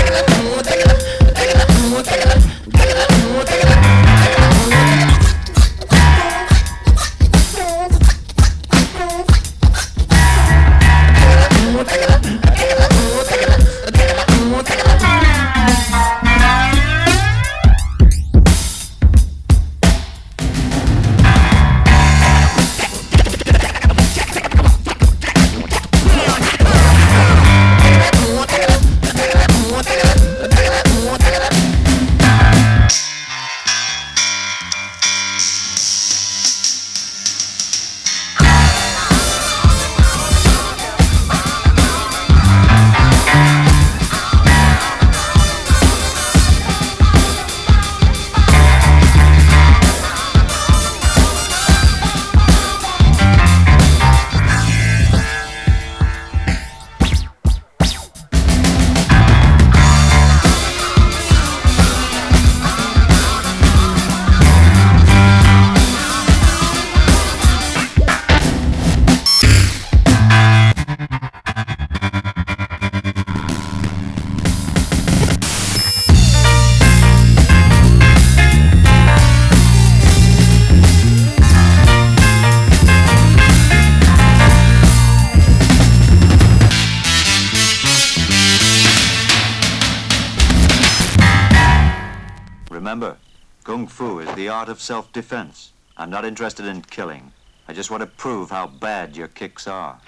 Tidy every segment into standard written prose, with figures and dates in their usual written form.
Remember, Kung Fu is the art of self-defense. I'm not interested in killing. I just want to prove how bad your kicks are.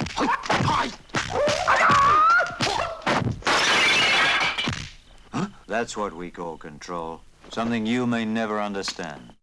Huh? That's what we call control. Something you may never understand.